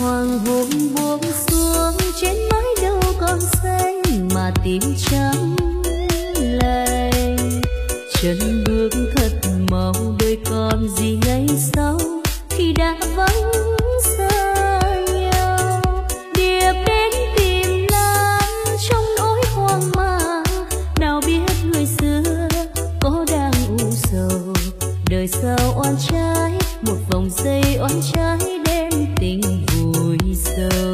hoàng hôn buông xuống trên mái đầu còn xanh mà tim trắng lay. Chân bước thật mau đời còn gì ngày sau khi đã vắng xa nhau. Điệp đến tìm Lan trong nỗi hoang mang, nào biết người xưa có đang u sầu. Đời sao oan trái một vòng dây oan trái đem tình vùi sâu.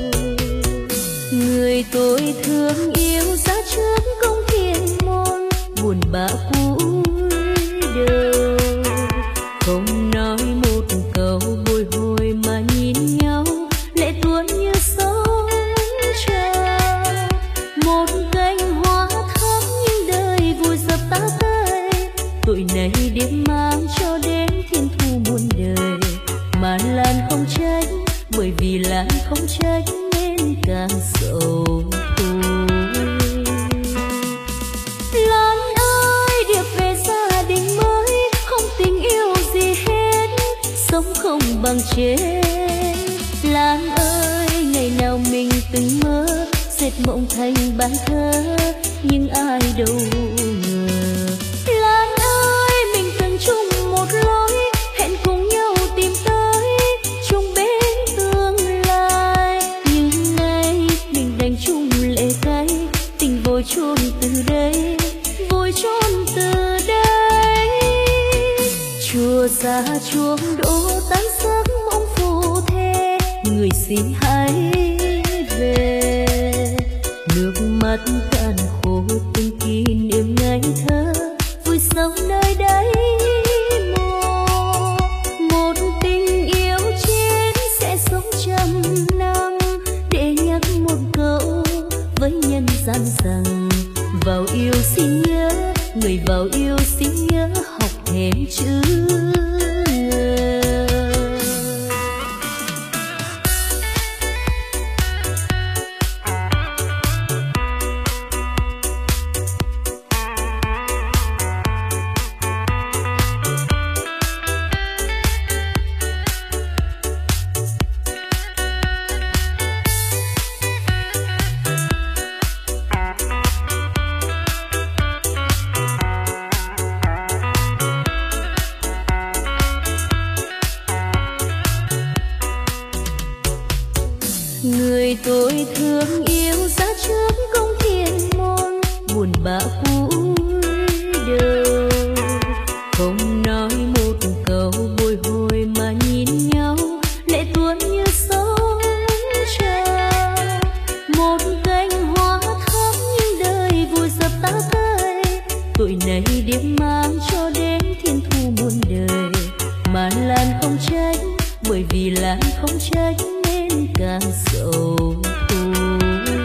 Người tôi thương yêu giá trước công thiên môn, buồn bã cúi đầu không nói một câu bồi hồi mà nhìn nhau lệ tuôn như sóng trào. Một cánh hoa thắm nhưng đời vùi dập ta tay, tội này điểm mang cho đến thiên thu muôn đời. Mà Lan không tránh bởi vì Lan không tránh nên càng sầu thôi. Lan ơi điệp về gia đình mới, không tình yêu gì hết, sống không bằng chết. Lan ơi ngày nào mình từng mơ dệt mộng thành bài thơ, nhưng ai đâu ngờ. Lan ơi mình từng chung một lối, hẹn cùng nhau tìm tới chung bên tương lai. Nhưng nay mình đành chung lệ cay, tình vội chôn từ đây, vội chôn từ đây. Chùa xa chuông đổ tan giấc mộng phù thê, người xin hãy về. Nước mắt cạn khô từng kỷ niệm ngày thơ, vui sống nơi đáy mồ. Một tình yêu chiến sẽ sống trăm năm, để nhắc một câu với nhân gian rằng vào yêu xin nhớ, người vào yêu xin nhớ học thêm chữ người tôi thương yêu giá trước công thiên môn, buồn bã cúi đầu không nói một câu bồi hồi mà nhìn nhau lệ tuôn như sóng trào. Một cánh hoa thắm nhưng đời vùi dập ta tay, tội này điểm mang cho đến thiên thu muôn đời. Mà Lan không tránh bởi vì Lan không tránh nên càng sầu thôi.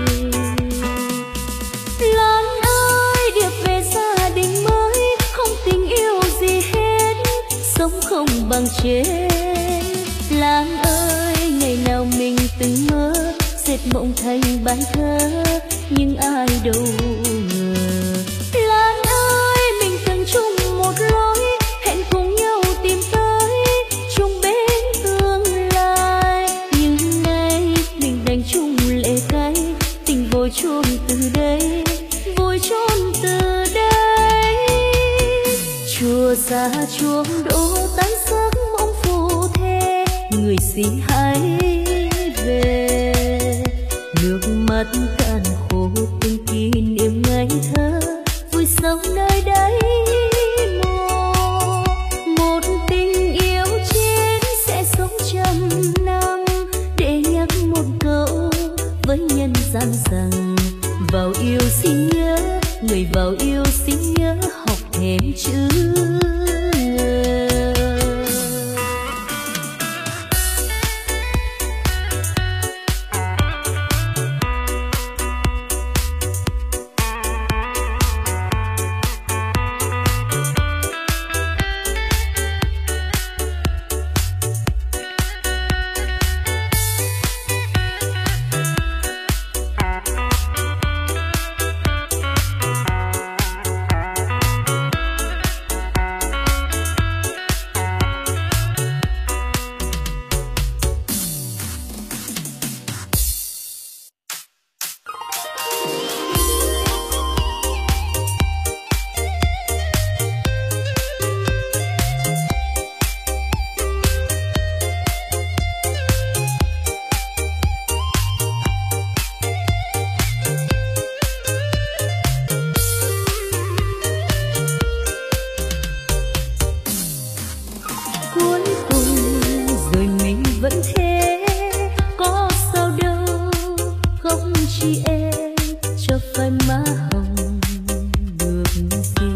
Lan ơi điệp về gia đình mới, không tình yêu gì hết, sống không bằng chết. Lan ơi ngày nào mình từng mơ dệt mộng thành bài thơ, nhưng ai đâu ngờ. Lan ơi mình từng chung một lối, hẹn cùng nhau tìm tới chung bên tương lai. Nhưng nay mình đành chung lệ cay, tình vội chôn từ đây, vội chôn từ đây. Chùa xa chuông đổ tan giấc mộng phù thê, người xin hãy về. Nước mắt cạn khô từng kỷ niệm ngày thơ, vui sống nơi đáy mồ. Một tình yêu chiến sẽ sống trăm năm, để nhắc một câu với nhân gian rằng vào yêu xin nhớ, người vào yêu xin nhớ học thêm chữ cuối cùng rồi mình vẫn thế, có sao đâu không chỉ em cho phai má hồng được gì.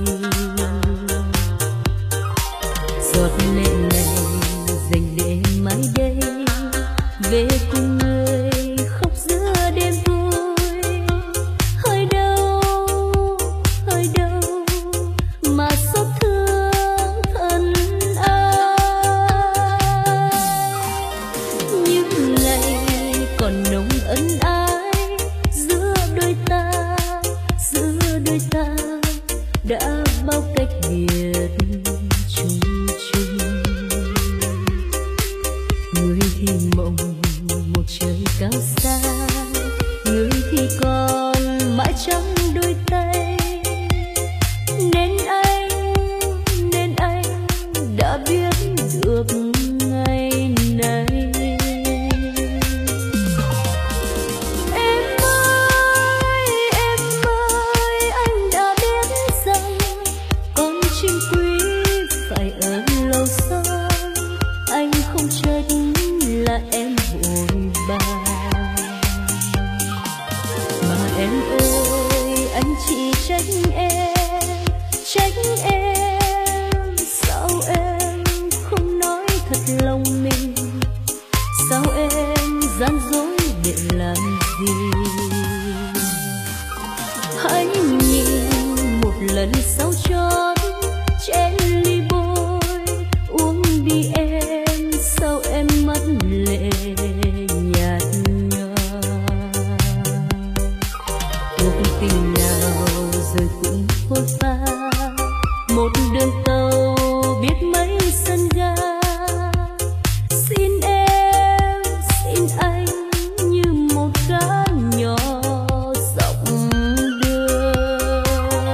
Giọt lệ này dành để mãi đây về cùng người khóc giữa đêm vui. Hơi đâu mà xót thương thân ai. Những ngày còn nồng ân ái giữa đôi ta đã bao cách biệt chung chung. Người thì mộng một trời cao xa, người thì còn mãi trắng đôi tay. Nên anh đã biết được ngày nay. Em ơi, anh đã biết rằng con chim quý phải ở lâu xa. Anh không trách là em vội vàng, mà em ơi anh chỉ trách em. Sao em không nói thật lòng mình, sao em gian dối để làm gì. Hãy nhìn một lần sau chót chén ly bôi uống đi em, sao em mắt lệ nhạt nhòa. Cuộc tình nào rồi cũng phôi pha, một đường tàu biết mấy sân ga. Xin em, xin anh như một cá nhỏ dọc đường.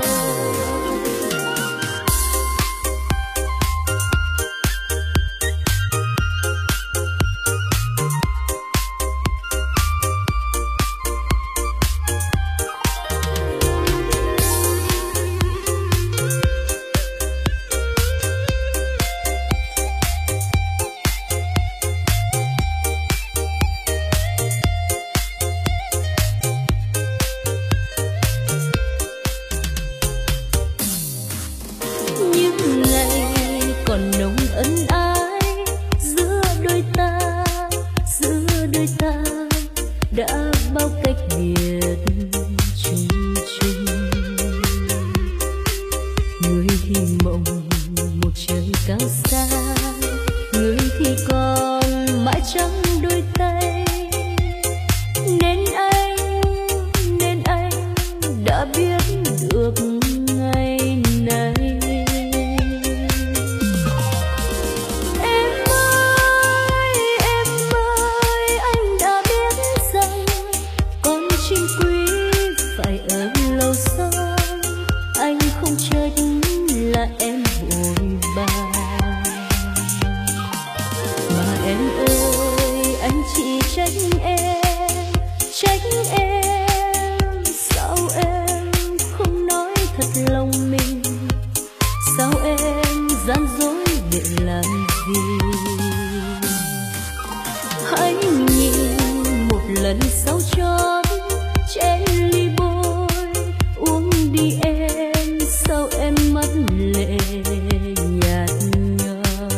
Những ngày còn nồng ân ái giữa đôi ta đã bao cách biệt chung chung. Người thì mộng một trời cao xa, người thì còn mãi trắng đôi tay. Nên anh đã biết được ngày nay. Em ơi, anh đã biết rằng con chim quý phải ở lâu xa. Anh không trách là em vội vàng, mà em ơi anh chỉ trách em. Sao em không nói thật lòng mình, sao em gian dối để làm gì. Hãy nhìn một lần sau chót chén ly bôi uống đi em, sao em mắt lệ nhạt nhòa.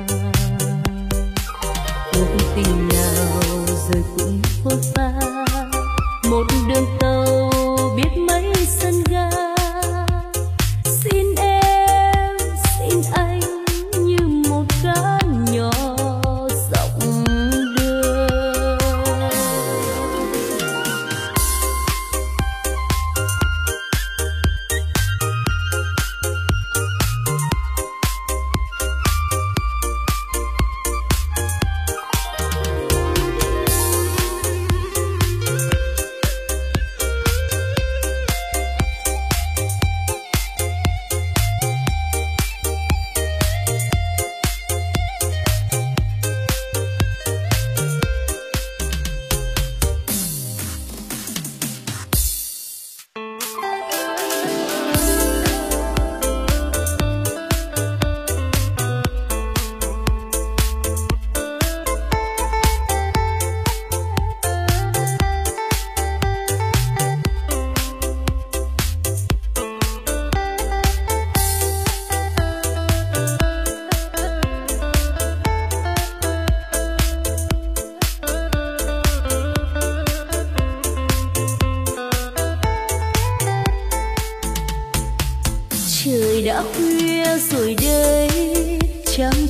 Cuộc tình nào rồi cũng phôi pha, một đường tàu biết mấy sân ga. Xin em, xin anh như một cá nhỏ dọc đường.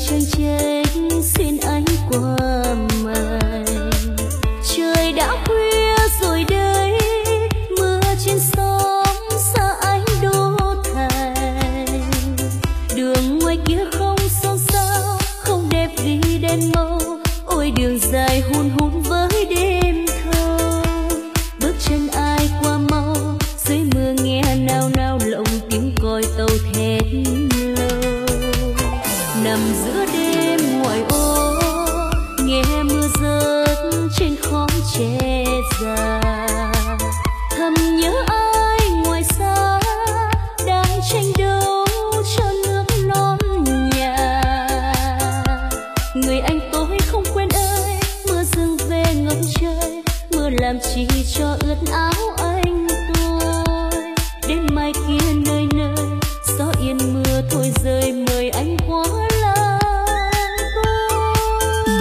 chênh chênh xin anh qua mày. Trời đã khuya rồi đây, mưa trên sóng xa anh đô thành. Đường ngoài kia không xôn xao, không đẹp vì đèn màu. Ôi đường dài hun hun với đêm thâu. Bước chân ai qua mau, dưới mưa nghe nao nao lộng tiếng còi tàu thét lâu. Nằm giữa đêm ngoài ô, nghe mưa rớt trên khóm tre già. Thầm nhớ ai ngoài xa, đang tranh đấu cho nước non nhà. Người anh tôi không quên ơi, mưa dừng về ngập trời. Mưa làm chi cho ướt áo anh tôi. Đến mai kia nơi nơi, gió yên mưa thôi rơi, mời anh qua làng tôi.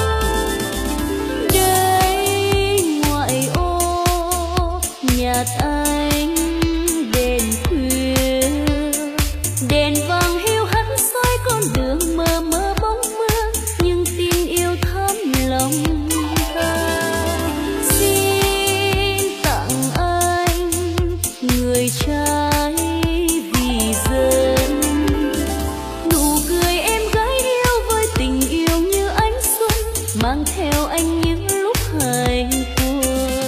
Đây ngoại ô nhà anh đèn khuya, đèn vàng hiu hắt soi con đường mờ mờ bóng mưa, nhưng tin yêu thắm lòng ta. Xin tặng anh người trai vì dân, nụ cười em gái yêu với tình yêu như ánh xuân, mang theo anh những lúc hạnh phúc.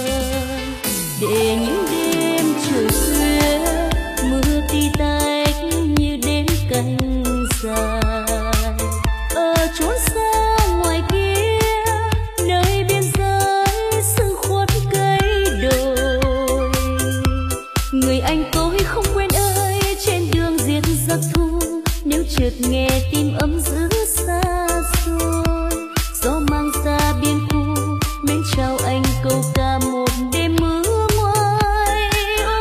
Để những đêm trời khuya, mưa tí tách như đến cánh dài. Ở chốn xa ngoài kia, nơi biên giới sương khuất cây đồi. Người anh tôi không quên ơi, trên đường diệt giặc thu. Nếu chợt nghe tim ấm giữ xa xôi, gió mang ra biên khu, mến chào anh câu ca một đêm mưa ngoài ô.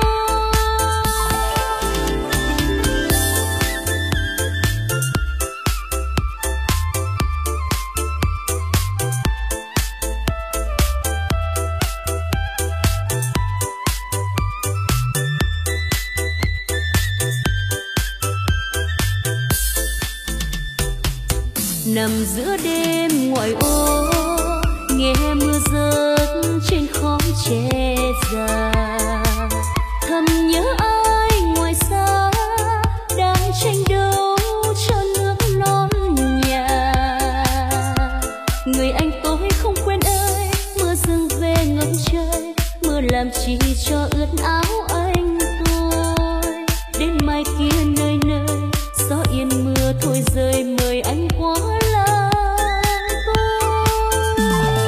Nằm giữa đêm ngoài ô, nghe mưa rớt trên khóm tre già. Thầm nhớ ai ngoài xa, đang tranh đấu cho nước non nhà. Người anh tôi không quên ơi, mưa dừng về ngập trời. Mưa làm chi cho ướt áo anh tôi. Đến mai kia nơi nơi, gió yên mưa thôi rơi, mời anh qua làng tôi.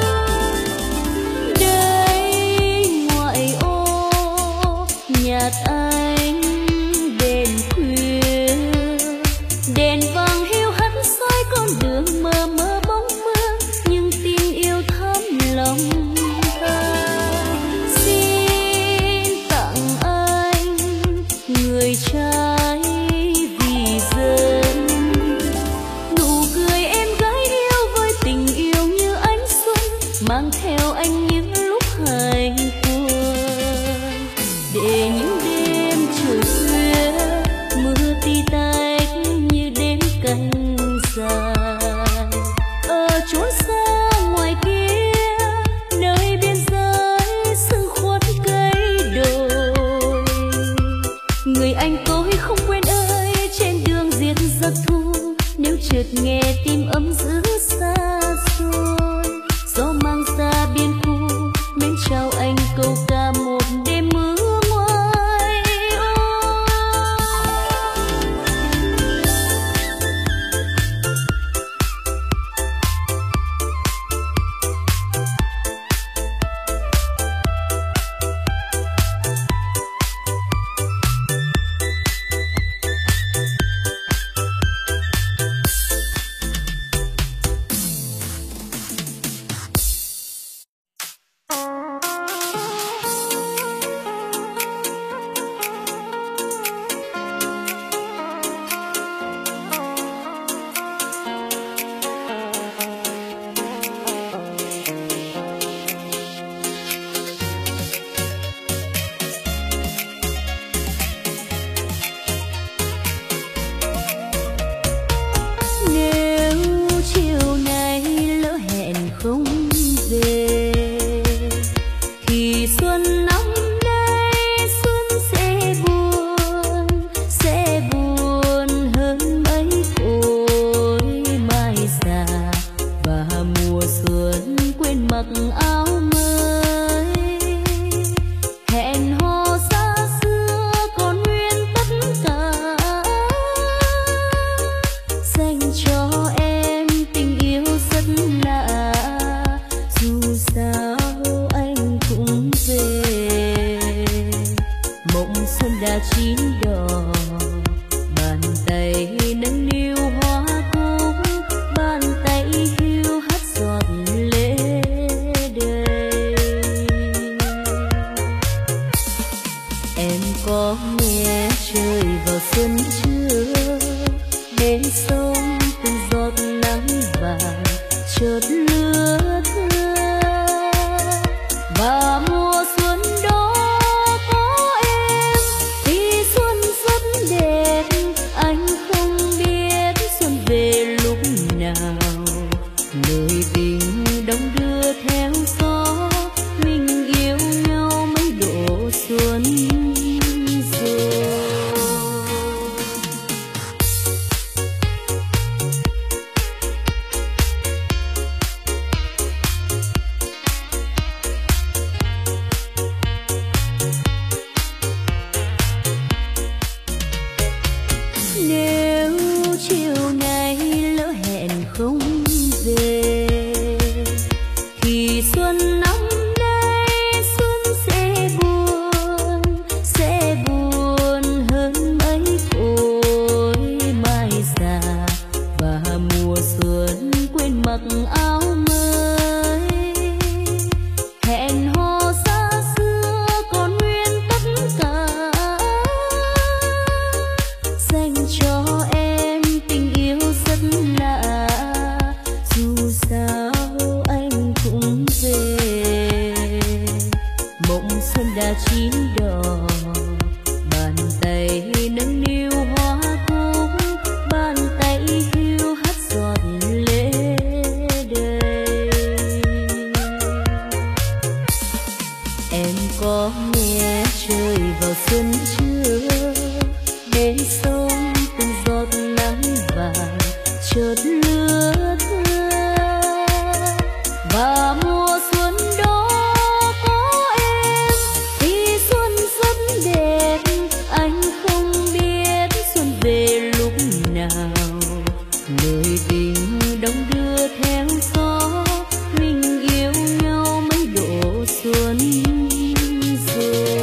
Đây ngoại ô nhà anh đèn khuya, đèn vàng hiu hắt soi con đường mờ mờ bóng mưa, nhưng tin yêu thắm lòng ta. Xin tặng anh người trai vì dân, nụ cười em gái yêu với tình yêu như ánh xuân, mang theo anh những lúc hạnh phúc. Để những đêm trời khuya, mưa tí tách như đến cánh dài. Ở chốn xa ngoài kia, nơi biên giới sương khuất cây đồi. Người anh tôi không quên ơi, trên đường diệt giặc thu. Nếu chợt nghe tim ấm giữ xa xôi, gió mang ra biên khu, mến chào anh câu ca một đêm mưa ngoài ô. mặc áo mới. Hẹn hò xa xưa còn nguyên tất cả, dành cho em tình yêu rất lạ. Dù sao anh cũng về, mộng xuân đã chín đỏ, bàn tay nâng niu hoa cúc, bàn tay hiu hắt giọt lệ đầy. Em có nghe trời vào xuân chưa, bên sông từng giọt nắng vàng chợt lưa thưa, và mùa xuân đó có em thì xuân rất đẹp. Anh không biết xuân về lúc nào, lời tình đong đưa theo gió, mình yêu nhau mấy độ xuân rồi. Nếu chiều nay lỡ hẹn không về, thì xuân năm nay xuân sẽ buồn hơn mấy cội mai già, và mùa xuân quên mặc áo mới. Hẹn hò xa xưa còn nguyên tất cả, dành cho em tình yêu rất lạ. Dù sao anh cũng về, mộng xuân đã chín đỏ, bàn tay nâng niu hoa cúc, bàn tay hiu hắt giọt lệ đầy. Em có nghe trời vào xuân chưa, bên sông từng giọt nắng vàng chợt lưa thưa, và mùa xuân đó có em thì xuân rất đẹp. Anh không biết xuân về lúc nào, lời tình đong đưa theo gió, mình yêu nhau mấy độ xuân rồi.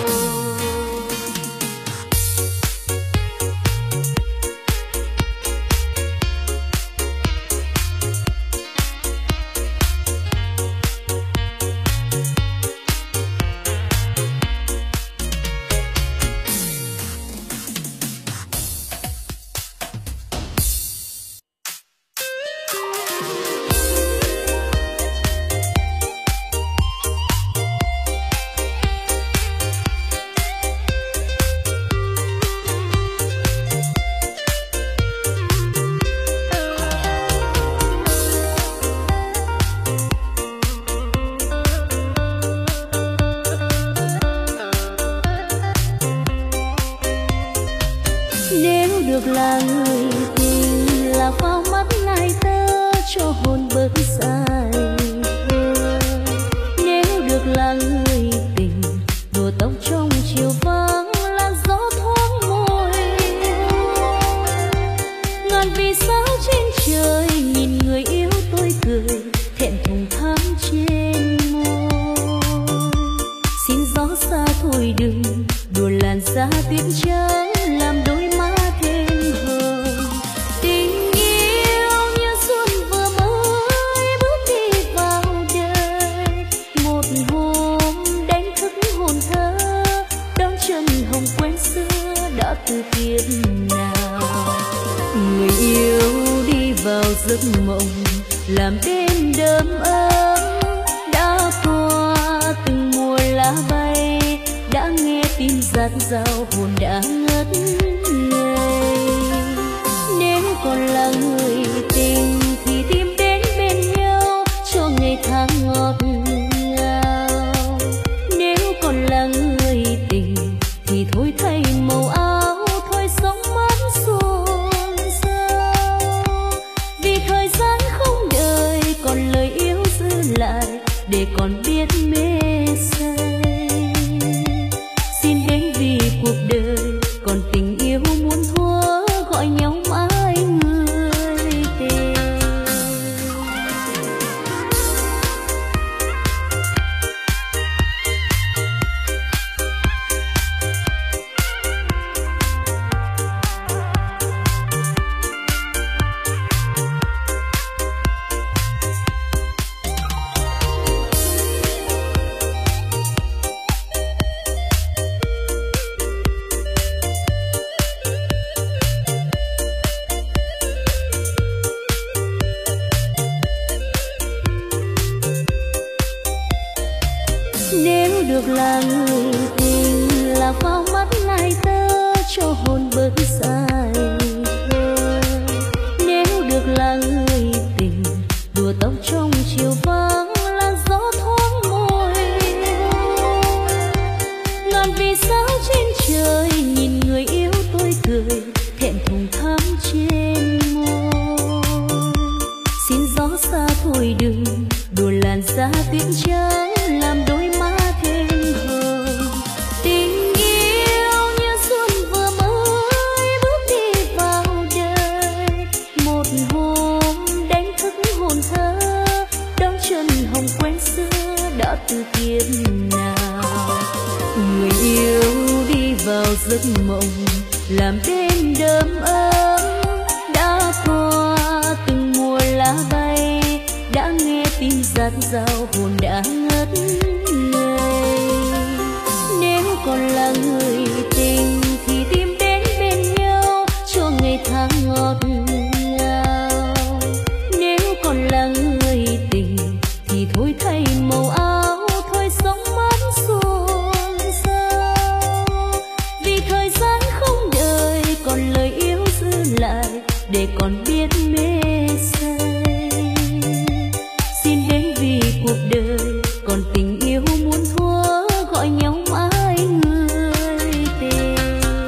Nếu được là người tình, là vào mắt ngài tơ cho hồn bớt dài thơ. Nếu được là người tình, đùa tóc trong chiều vắng, làn gió thoáng môi. Ngàn vì sao trên trời, nhìn người yêu tôi cười, thẹn thùng thắm trên môi. Xin gió xa thôi đừng đùa làn da tuyết trắng, làm đôi má thêm hồng. Tình yêu như xuân vừa mới bước đi vào đời, một hôm đánh thức hồn thơ, đón chân hồng quen xưa đã từ kiếp nào. Người yêu đi vào giấc mộng, làm đêm đơm ấm, đã qua từng mùa lá bay, đã nghe tin dạt dào hồn đã ngất ngây. Nếu còn là người tình thì tìm đến bên nhau cho ngày tháng ngọt ngào. Nếu còn là người tình thì thôi thay màu áo, thôi sống mắt xuân sao. Vì thời gian không đợi, còn lời yêu giữ lại được là người tình là vào mắt ngài tơ cho hồn bớt dài thơ. Nếu được là người tình đùa tóc trong chiều vắng là gió thoáng môi hôn. Ngàn vì sao trên trời nhìn người yêu tôi cười thẹn thùng thắm trên môi. Xin gió xa thôi đừng đùa làn da tuyết trắng làm đôi má thêm hồng. Tình yêu như xuân vừa mới bước đi vào đời, một hôm đánh thức hồn thơ đón chân hồng quen xưa đã từ kiếp nào. Người yêu đi vào giấc mộng làm đêm đơm ấm, đã qua từng mùa lá bay, đã nghe tim rát rao hồn đã ngất ngây. Nếu còn là người tình thì tìm đến bên nhau cho ngày tháng ngọt ngào. Nếu còn là người tình thì thôi thay màu áo, thôi sống mắt xuồng sao. Vì thời gian không đợi còn lời yêu giữ lại để còn biết mê say. Xin đến vì cuộc đời còn tình yêu muốn thua gọi nhau mãi người tình.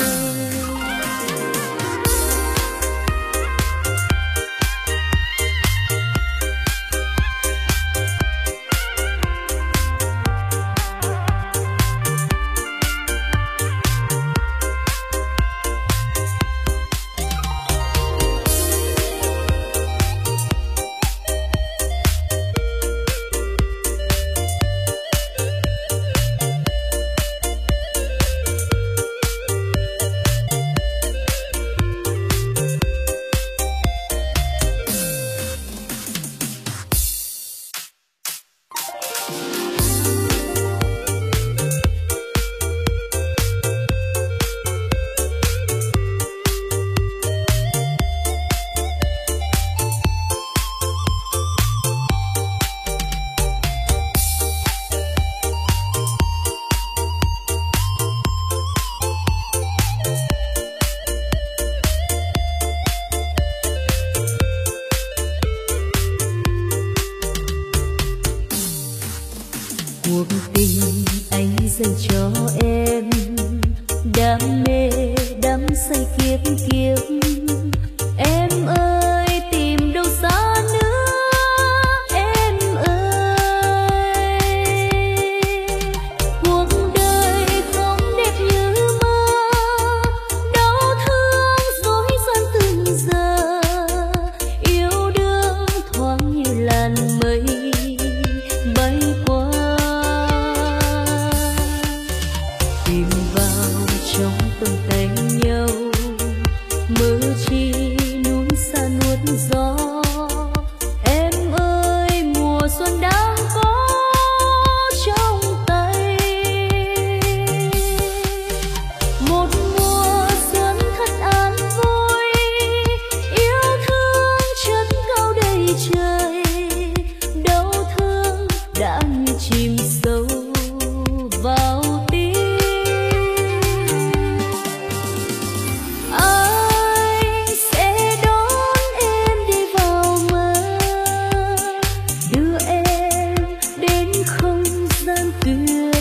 Cuộc tình anh dành cho em, đam mê đắm say kiếp kiếp. Em ơi tìm đâu xa nữa, em ơi. Cuộc đời không đẹp như mơ, đau thương dối gian từng giờ. Yêu đương thoáng như làn mây bay qua, tìm vào trong tầm tay nhau, mơ chi núi xa nuốt gió. Em ơi mùa xuân đang có trong tay, một mùa xuân thật an vui, yêu thương chất cao đầy trời. Đau thương đã như chìm sâu vào tim. Anh sẽ đón em đi vào mơ, đưa em đến không gian tuyệt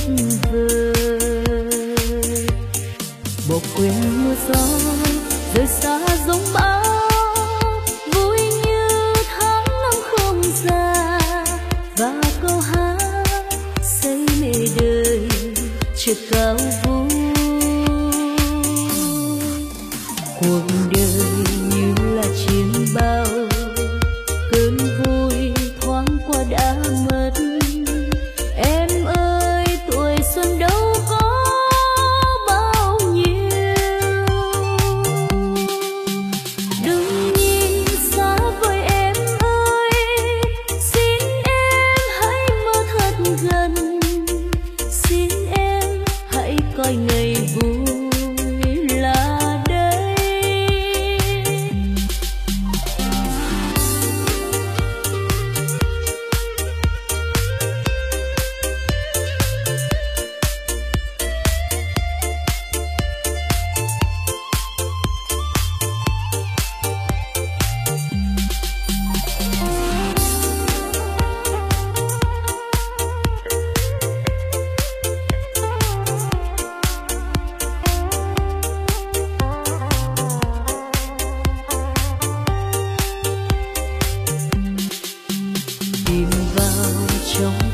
vời. Bỏ quên mưa gió rời xa giống bão, vui như tháng năm không già. Và câu hát say mê đời chợt cao vui. Cuộc đời như là chiêm bao, cơn vui thoáng qua đã mất. Em ơi tuổi xuân đâu có bao nhiêu, đừng nhìn xa vời em ơi. Xin em hãy mơ thật gần, xin em hãy coi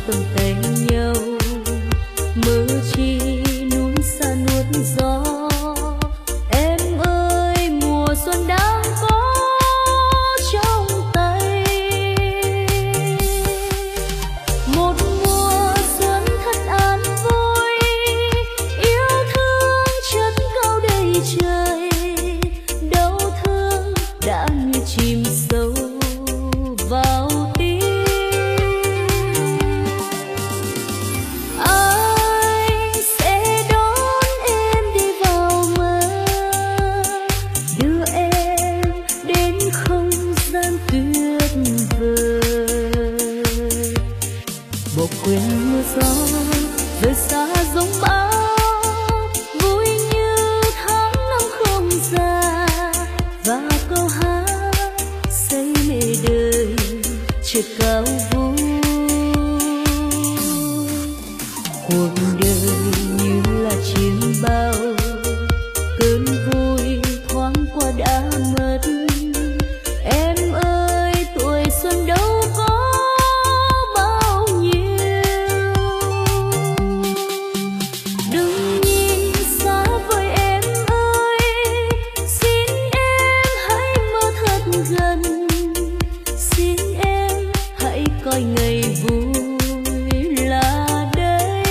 cầm tay nhau, mơ chi núi xa nuốt gió. Em ơi mùa xuân đang có trong tay, một mùa xuân thật an vui, yêu thương chất cao đầy trời, đau thương đã như chìm sâu vào tim. Anh sẽ đón em đi vào mơ, đưa em đến không gian tuyệt vời. Bỏ quên mưa gió rời xa giống bão, vui như tháng năm không già, và câu hát say mê đời chợt cao vui. Cuộc đời như là chiêm bao, cơn vui thoáng qua đã mất. Em ơi tuổi xuân đâu có bao nhiêu, đừng nhìn xa vời em ơi, xin em hãy mơ thật gần, xin em hãy coi ngày vui là đây.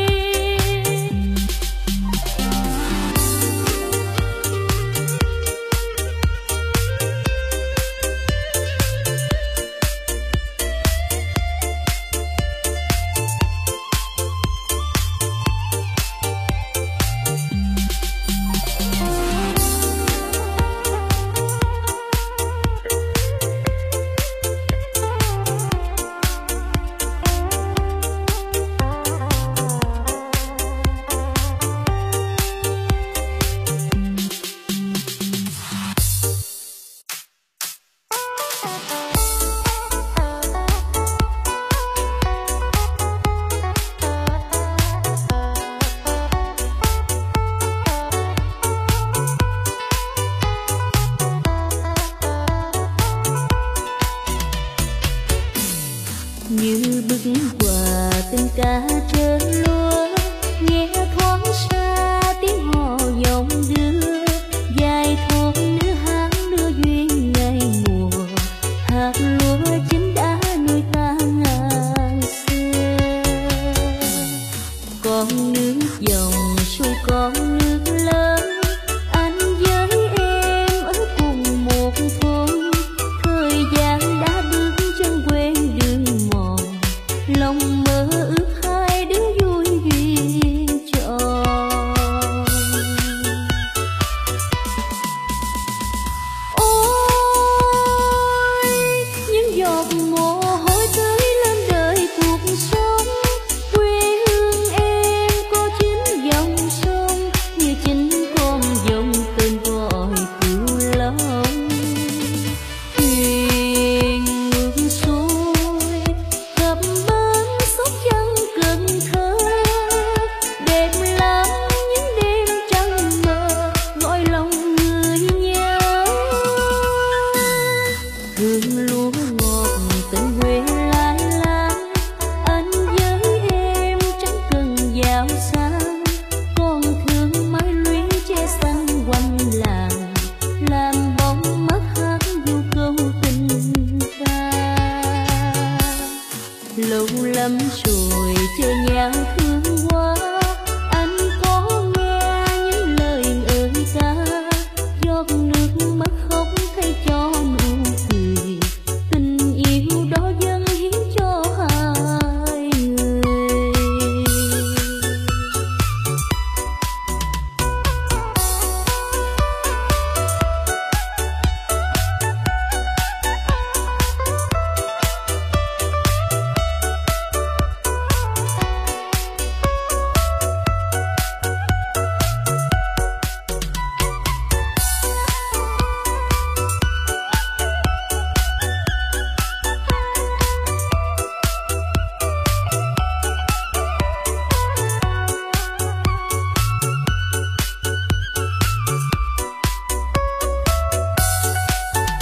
Như bức quà tình ca trên lúa, nghe thoáng xa tiếng hò giọng đưa, dài thôn nữ hát đưa duyên ngày mùa, hạt lúa chín đã nuôi ta ngàn xưa. Con nước dòng sông con nước lớn, anh với em ở cùng một thôn, thời gian đã bước chân quen đường mòn, lòng mơ ước hai đứa vui duyên tròn. Ôi những giọt mồ hôi tưới lên đời cuộc sống, quê hương em có chín dòng sông, như chính con dòng tên gọi Cửu Long. Thuyền ngược xuôi cập bến Sóc Trăng Cần Thơ, đẹp lắm những đêm trăng mờ gọi lòng người nhớ. Hương lúa ngọt tình Huế lai lai, anh với em chẳng cần giàu sang, còn thương mái lũy che xanh quanh làng, làm bóng mắt hát du câu tình ta. Lâu lắm rồi chờ nhau thương quá, anh có nghe những lời ơi ca, giọt nước mắt khóc thay cho nụ cười, tình yêu đó dâng hiến cho hai người.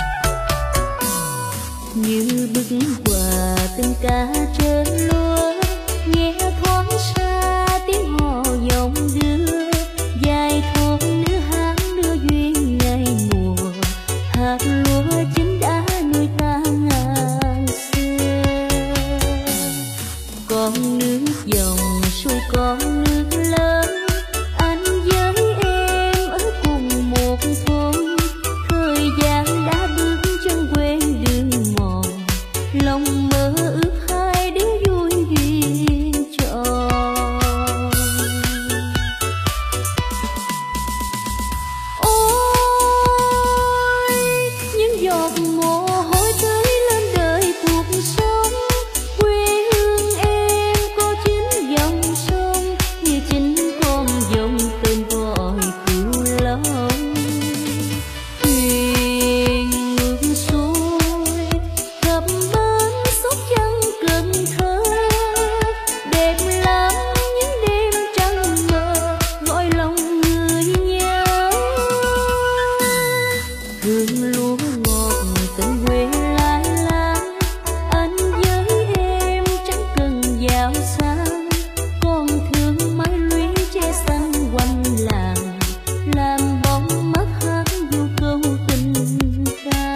Như bức quà tình ca trên lúa, lòng mơ ước hai đứa vui duyên tròn. Ôi những giọt mồ hôi tới lên đời cuộc sống, quê hương em có chín dòng sông như chính con dòng tên gọi cửu long. Thuyền ngược xuôi cập bến Sóc Trăng Cần Thơ, đẹp lắm những đêm trăng mờ gọi lòng người nhớ. Hương lúa ngọt tình quê lai láng, anh với em chẳng cần giàu sang, còn thương mái lũy che xanh quanh làng, làm bóng mắt hát du câu tình ca.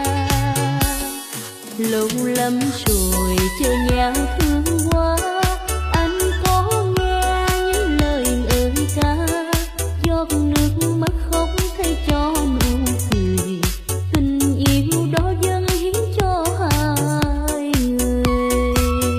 Lâu lắm rồi chờ nhau thương quá, anh có nghe những lời ơi ca, giọt nước mắt khóc thay cho nụ cười, tình yêu đó dâng hiến cho hai người.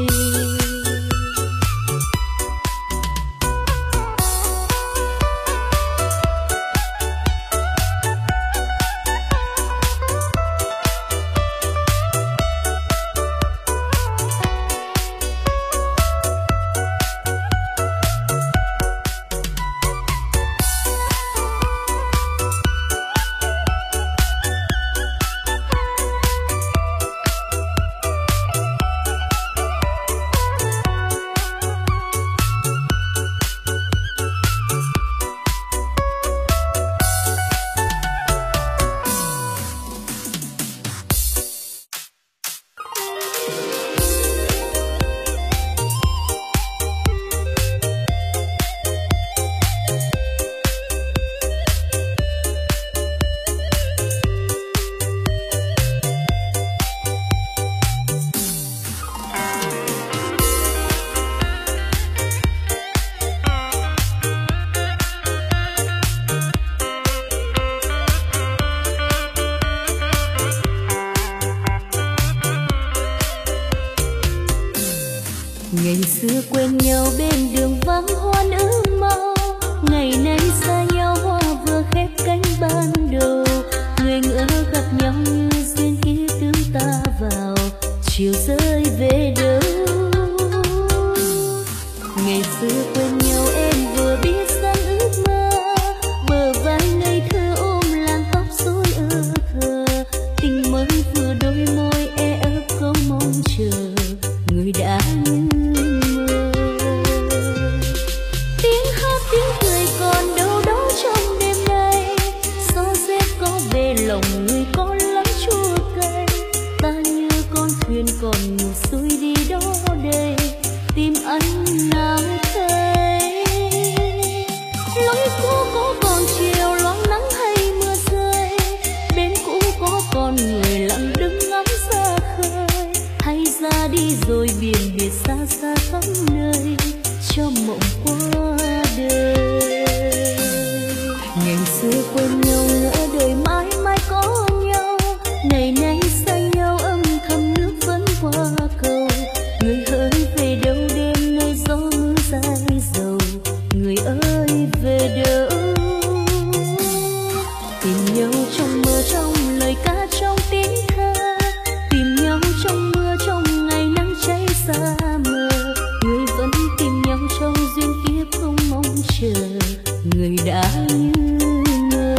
Ngày xưa quen nhau bên đường vắng hoa nở mau, ngày nay xa nhau hoa vừa khép cánh ban đầu. Người ngỡ gặp nhau như duyên kiếp đưa ta vào, chiều rơi về đâu. Ngày xưa quen nhau em vừa biết rằng ước mơ, bờ vai ngây thơ ôm làn tóc rối ơ thơ, tình mới vừa đôi môi e ấp câu mong chờ người đã như mơ. Tiếng hát tiếng cười còn đâu đó trong đêm nay, gió rét có về lòng người có lắm chua cay, ta như con thuyền còn ngủ xuôi đi đó đây, tìm anh nào thấy. Lối cũ có còn chiều loáng nắng hay mưa rơi, bên cũ có còn người lặng đứng ngắm xa khơi, hay ra đi rồi biển biệt xa xa khắp nơi cho mộng qua đời. Ngày xưa quen nhau ngỡ đời mãi mãi có nhau, ngày nay xa nhau âm thầm nước vẫn qua cầu. Người ơi về đâu đêm nay gió mưa dài dầu, người ơi về đâu. Tìm nhau trong mơ trong lời ca trong tiếng thơ, tìm nhau trong mưa trong ngày nắng cháy xa mờ, người vẫn tìm nhau trong duyên kiếp không mong chờ người đã như mơ.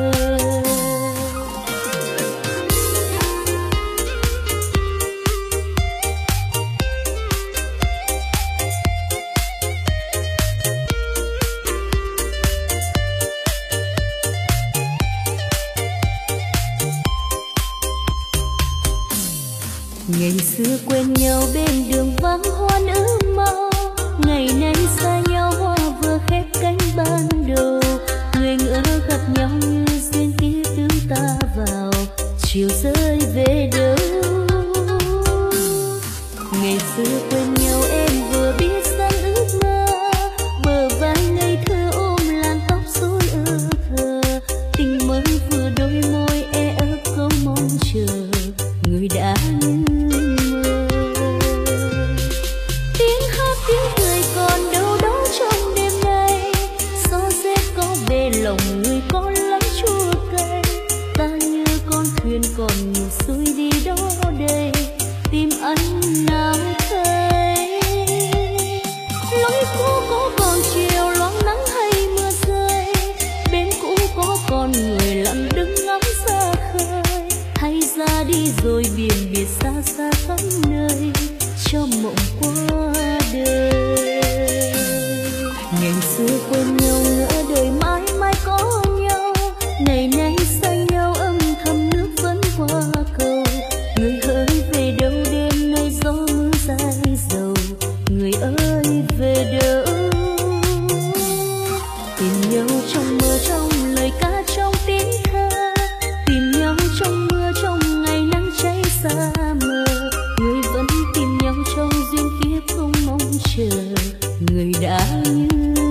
Ngày xưa quen nhau bên đường vắng hoa nở mau, ngày nay xa nhau hoa vừa khép cánh ban đầu. Người ngỡ gặp nhau như duyên kiếp đưa ta vào, chiều rơi về đâu. Ngày xưa quen nhau em vừa biết rằng ước mơ, bờ vai ngây thơ ôm làn tóc rối ơ thơ, tình mới vừa đôi môi e ấp câu mong chờ người đã như mơ. năm nào thấy. Lối cũ có còn chiều loáng nắng hay mưa rơi, bên cũ có còn người lặng đứng ngắm xa khơi, hay ra đi rồi biển biệt xa xa khắp nơi cho mộng qua đời. Ngày xưa quên nhau ngỡ đời mãi mãi có nhau, ngày nay xa nhau âm thầm nước vẫn qua cầu. Người ơi về đâu đêm nay gió mưa dài dầu, người ơi về đâu. Tìm nhau trong mơ trong lời ca trong tiếng thơ, tìm nhau trong mưa trong ngày nắng cháy xa mờ. Người vẫn tìm nhau trong duyên kiếp không mong chờ, người đã như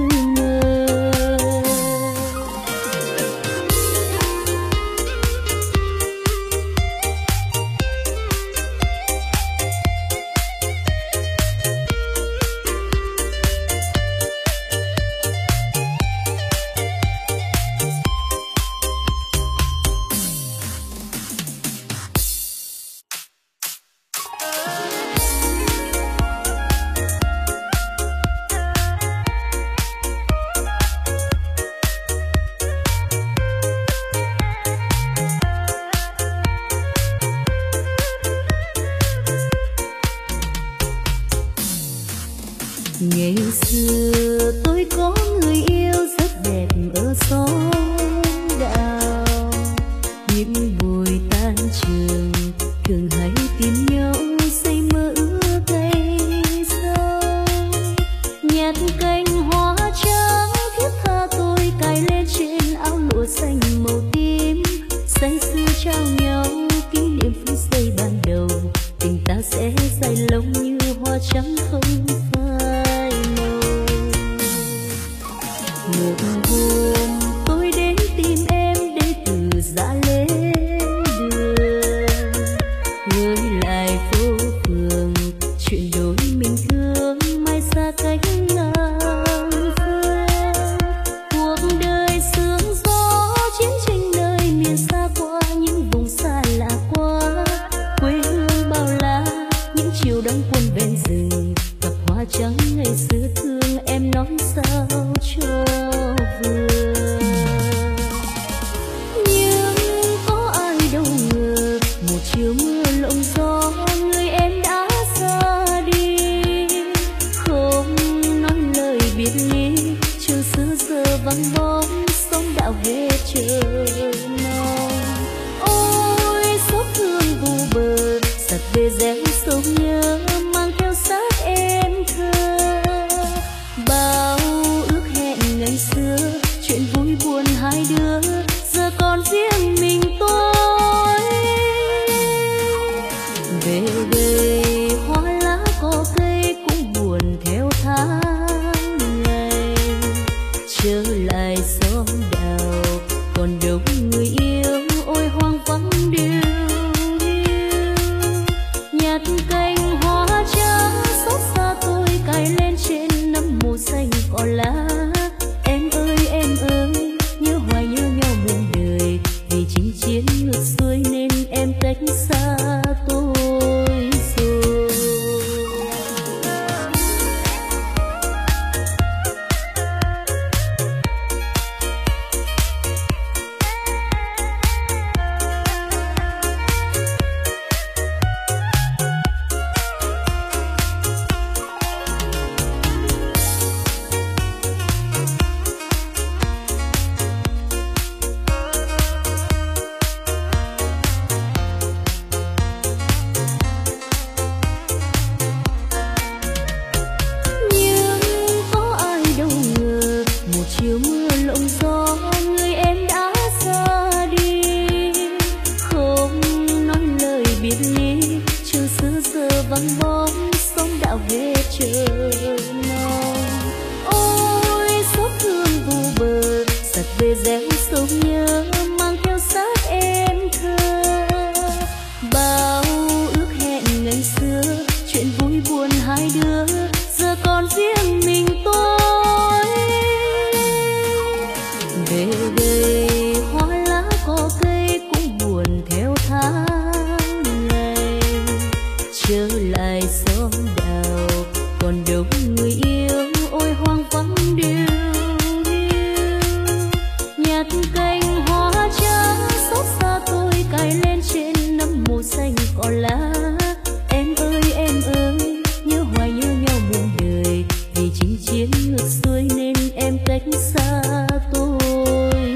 ngày xưa tôi có người yêu rất đẹp ở xóm đào. Những buổi tan trường thường hay tìm nhau say mơ ước cây sâu. Nhặt cành hoa trắng thiết tha tôi cài lên trên áo lụa xanh màu tím. Say sưa trao nhau kỷ niệm phút giây ban đầu, tình ta sẽ dài lâu như hoa trắng không phai màu. Một hôm tôi đến tìm em để từ giã lên đường, ngơi lại phố phường chuyện đôi mình thương mai xa cách ngang phương. Cuộc đời sương gió chiến tranh nơi miền xa qua những vùng xa lạ quá, quê hương bao la những chiều đóng quân ven rừng. Gặp hoa trắng ngày xưa thương em nói sao cho vừa. Nhưng có ai đâu ngờ một chiều mưa lộng gió người em đã xa đi. Không nói lời biệt ly trường xưa giờ vắng bóng sóng đạo hết chờ mong. Ôi xót thương vô bờ giặt về réo sâu nhớ mang theo xác em thơ. Bao ước hẹn ngày xưa chuyện vui buồn hai đứa giờ còn riêng mình tôi. Về đây hoa lá cỏ cây cũng buồn theo tháng ngày, trở lại xóm đào còn đâu người yêu ôi hoang vắng điều hiu. Nhặt cành hoa trắng xót xa tôi cài lên trên nấm màu xanh cỏ lá. Em ơi nhớ hoài nhớ nhau muôn đời, vì chinh chiến ngược xuôi nên em cách xa tôi rồi. Chiều mưa lộng gió người em đã xa đi. Không nói lời biệt ly trường xưa giờ vắng bóng sóng đạo hết chờ mong. Ôi xót thương vô bờ giặt về réo sâu nhớ mang theo xác em thơ. Bao ước hẹn ngày xưa chuyện vui buồn hai đứa giờ còn riêng mình tôi. Về đây hoa lá cỏ cây cũng buồn theo tháng ngày, trở lại ngày xóm đào, còn đâu người yêu ôi hoang vắng điêu hiu. Nhặt cành hoa trắng xót xa tôi cài lên trên nấm mồ xanh còn lá. Em ơi nhớ hoài nhớ nhau muôn đời, vì chinh chiến ngược xuôi nên em cách xa tôi rồi.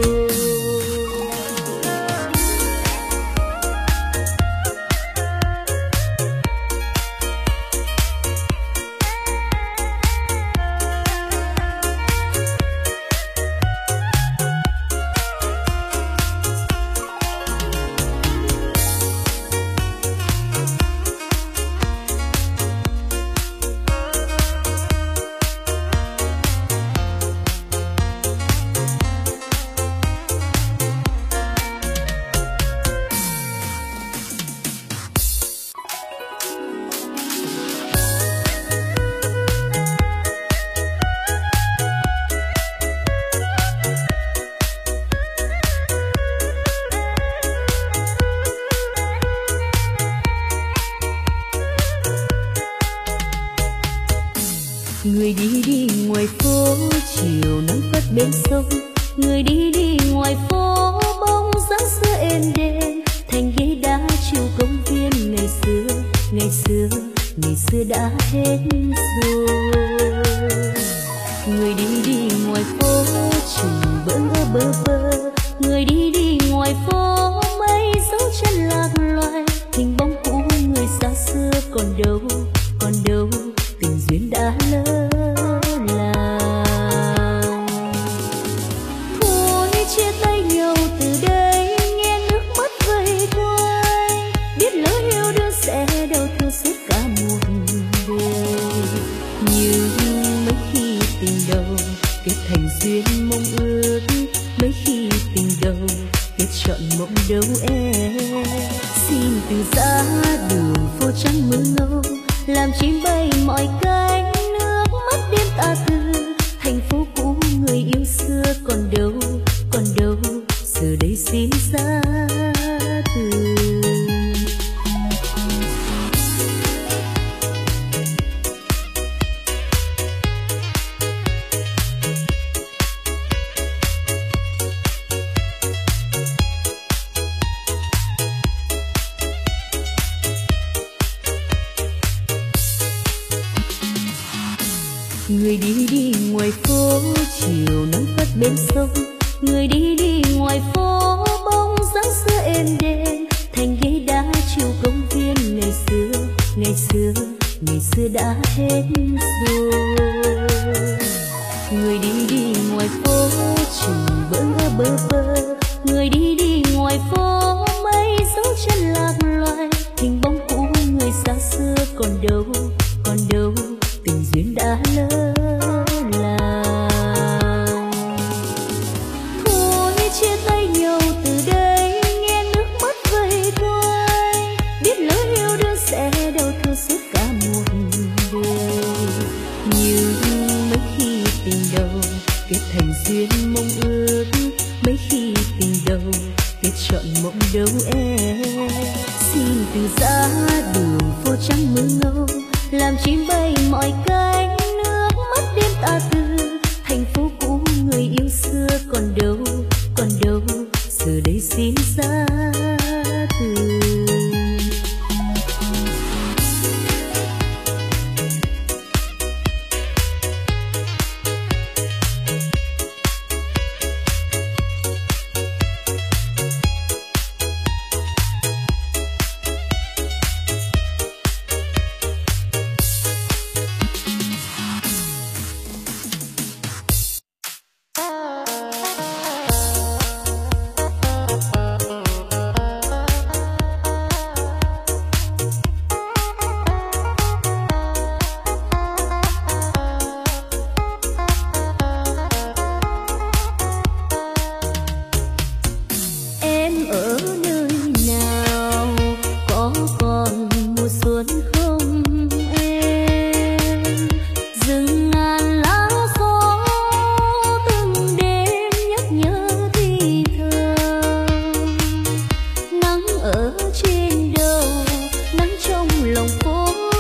Người đi đi ngoài phố chiều nắng vắt bên sông, người đi đi ngoài phố bóng dáng xưa êm đềm thành ghế đá chiều công viên ngày xưa, ngày xưa, ngày xưa đã hết rồi. Người đi đi ngoài phố chừng bơ vơ, người đi đi ngoài phố mấy dấu chân lạc loài, hình bóng cũ người xa xưa còn đâu, còn đâu tình duyên đã lỡ làng. Thôi chia tay nhau từ đây, nghe nước mắt vây quanh, biết lỡ yêu đương sẽ đau thương suốt cả một đời. Nhưng mấy khi tình đầu kết thành duyên mong ước, mấy khi tình đầu kết trọn mộng đâu em. Xin từ giá đường phố trắng mưa ngâu, làm chim bay mọi cánh, nước mắt đêm ta từ thành phố cũ người yêu xưa còn đâu, còn đâu giờ đây xin ra từ. Người đi đi ngoài phố chiều nắng vắt bên sông, người đi đi ngoài phố bóng dáng xưa êm đềm thành ghế đá chiều công viên ngày xưa, ngày xưa, ngày xưa đã hết rồi. Người đi đi ngoài phố chừng bơ vơ, người đi đi ngoài phố mấy dấu chân lạc loài, hình bóng cũ người xa xưa còn đâu, còn đâu tình duyên đã lỡ làng. Thôi chia tay nhau từ đây, nghe nước mắt vây quanh, biết lỡ yêu đương sẽ đau thương suốt cả một đời. Nhưng mấy khi tình đầu kết thành duyên mong ước, mấy khi tình đầu kết trọn mộng đâu em. Xin từ giá đường phố trắng mưa ngâu, làm chim bay mọi cánh, nước mắt đêm ta từ thành phố cũ người yêu xưa còn đâu, còn đâu giờ đây xin ra từ. ở trên đầu nắng trong lòng phố.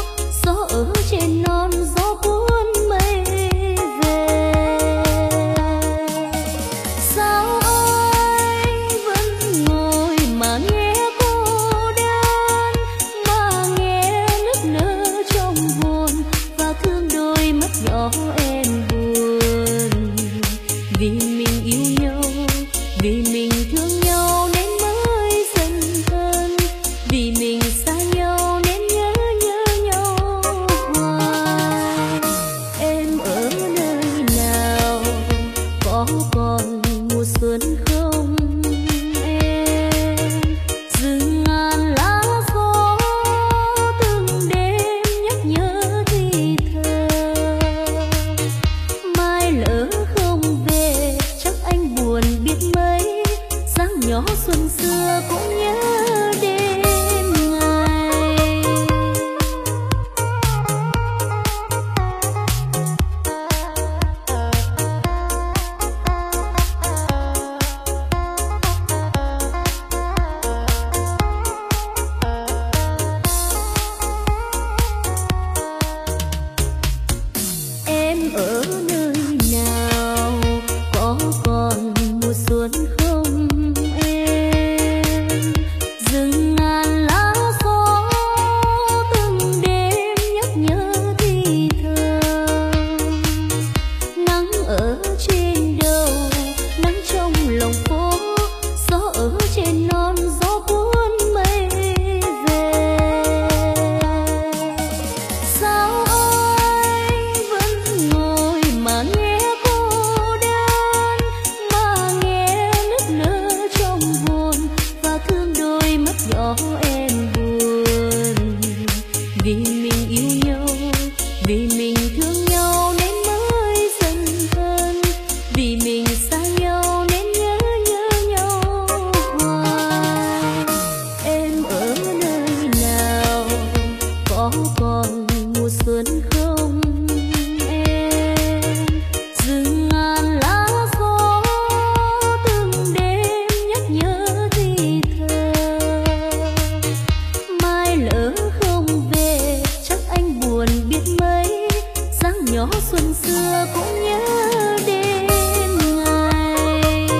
mình yêu nhau, vì mình thương nhau nên mới dần hơn, vì mình xa nhau nên nhớ nhau hoài. Em ở nơi nào, có còn mùa xuân không em? Rừng ngàn lá gió từng đêm nhắc nhớ thì thơ. Mai lỡ không về chắc anh buồn biết mấy, dáng nhỏ xuân xưa cũng nhớ đêm ngày.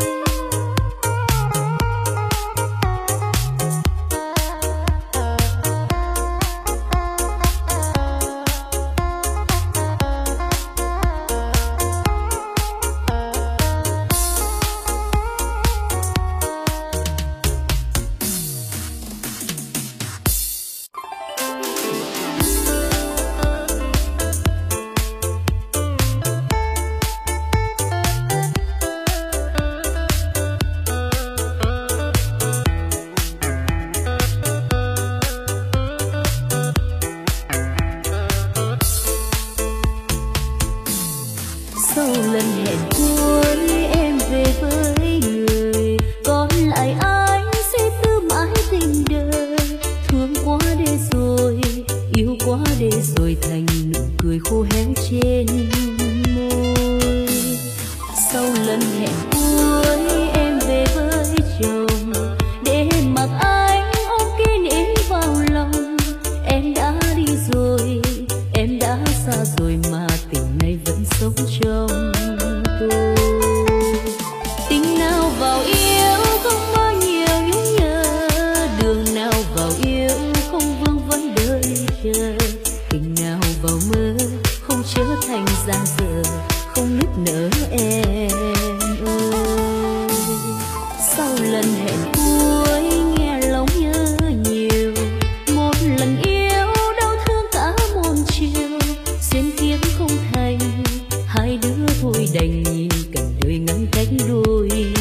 Sau lần hẹn cuối em về với người, còn lại anh sẽ giữ mãi tình đời. Thương quá để rồi, yêu quá để rồi, thành nụ cười khô héo trên môi. Sau lần hẹn cuối em về với chồng, để mặc anh ôm kỷ niệm vào lòng. Em đã đi rồi, em đã xa rồi, mà tình này vẫn sống trong tôi. Tình nào vào yêu không bao nhiêu nhung nhớ, đường nào vào yêu không vương vấn đợi chờ. Tình nào vào mơ không trở thành giang dở, không nức nở em ơi. Sau lần hẹn cuối nghe lòng nhớ nhiều, một lần yêu đau thương cả muôn chiều. Xuyên kiếp không thành, hai đứa thôi đành nhìn cảnh đời ngăn cách đôi nơi.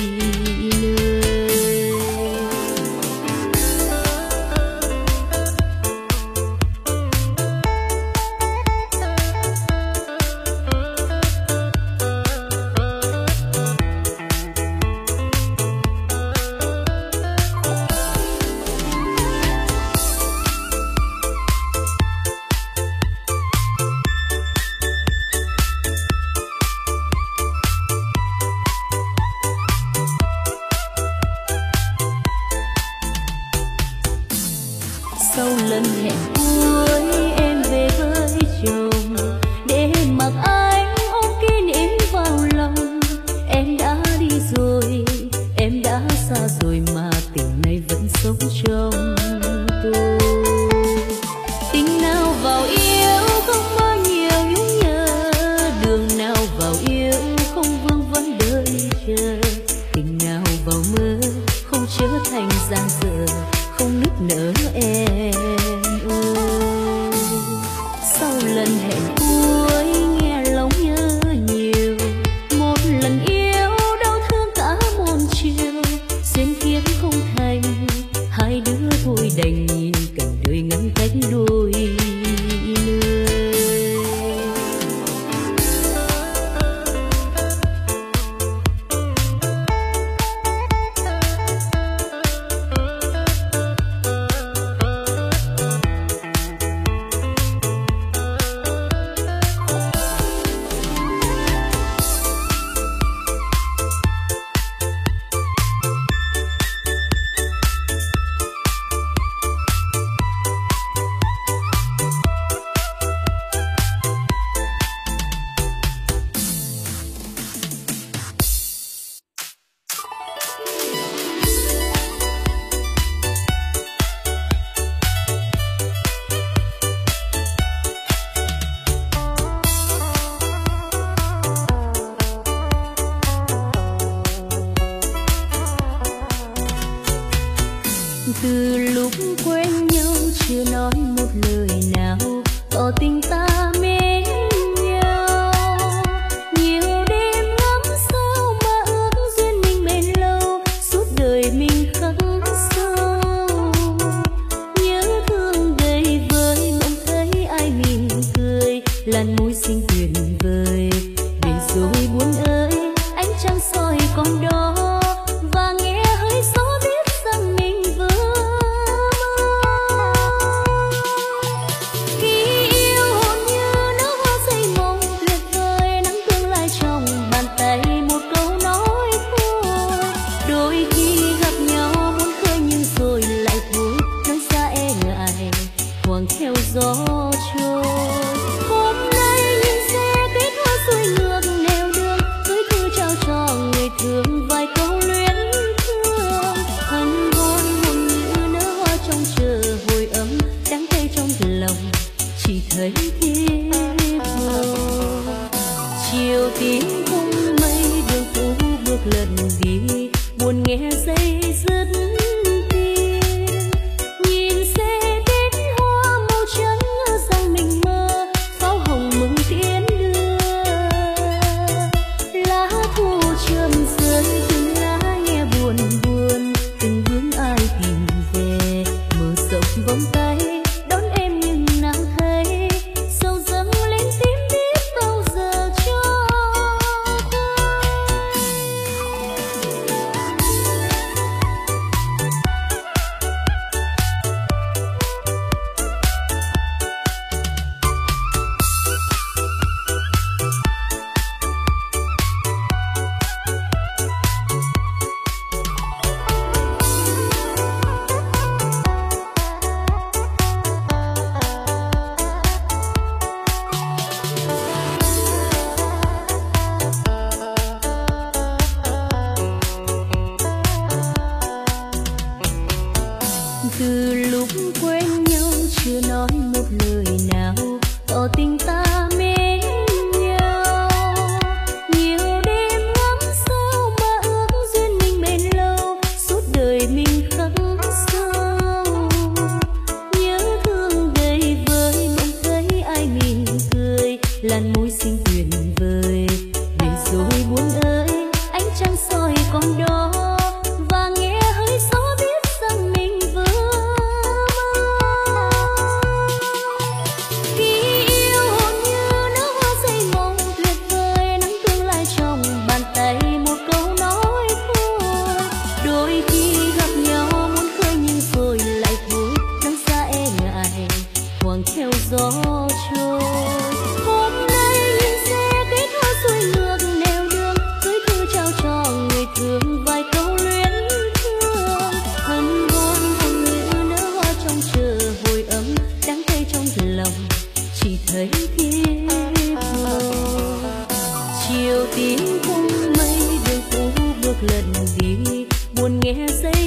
Sau lần hẹn cuối em về với chồng, để mặc anh ôm kỷ niệm vào lòng. Em đã đi rồi, em đã xa rồi, mà tình này vẫn sống trong tôi. Tình nào vào yêu không bao nhiêu nhung nhớ, đường nào vào yêu không vương vấn đợi chờ. Tình nào vào mơ không trở thành giang dở, không nức nở em ơi. Sau lần hẹn cuối nghe lòng nhớ nhiều, một lần yêu đau thương cả muôn chiều. Xuyên kiếp không thành, hai đứa thôi đành nhìn cảnh đời ngăn cách đôi nơi. Từ lúc quen nhau chưa nói một lời nào, tỏ tình ta mến nhau. Nhiều đêm ngắm sao mà ước duyên mình bền lâu, suốt đời mình khắc sâu. Nhớ thương đầy vơi mộng thấy gió trôi. Hôm nay nhìn xe kết hoa xuôi ngược nẻo đường, gửi thư trao cho người thương vài câu luyến thương. Hân hoan hồn như nở hoa trong chờ hồi ấm, đắng cay trong lòng chỉ thấy thiếp hồn. Chiều tím không mây đường cũ bước lần đi, buồn nghe dây dứt tiếng. Nhìn xe đến hoa màu trắng rằng mình mơ, pháo hồng mừng tiến đưa. Lá thu chớm rơi từng lá nghe buồn buồn, từng hướng ai tìm về mở rộng vòng tay đón em nhưng nào thấy sầu dâng lên tím biết bao giờ cho từ lúc quen nhau chưa nói một lời nào tỏ tình ta mến nhau. Nhiều đêm ngắm sao mà ước duyên mình bền lâu, suốt đời mình khắc sâu. Nhớ thương đầy vơi mong thấy ai mỉm cười, làn môi xinh tuyệt vời. Để rồi buồn ơi ánh trăng soi con đó, và nghe hơi gió biết rằng mình vừa mơ. Khi yêu hồn như nở hoa dây mộng tuyệt vời, nắng tương lai trong bàn tay một câu nói thôi. Đôi khi gặp nhau muốn khơi nhưng rồi lại thôi, nắng xa e ngại thoảng theo gió trôi. Hôm nay nhìn xe kết hoa xuôi ngược nẻo đường, gửi thư trao cho người thương vài câu luyến thương. Hân hoan hồng như nở hoa trong chờ hồi ấm, đắng cay trong lòng chỉ thấy thiếp hồn. Chiều tím không mây đường cũ bước lần đi, buồn nghe giây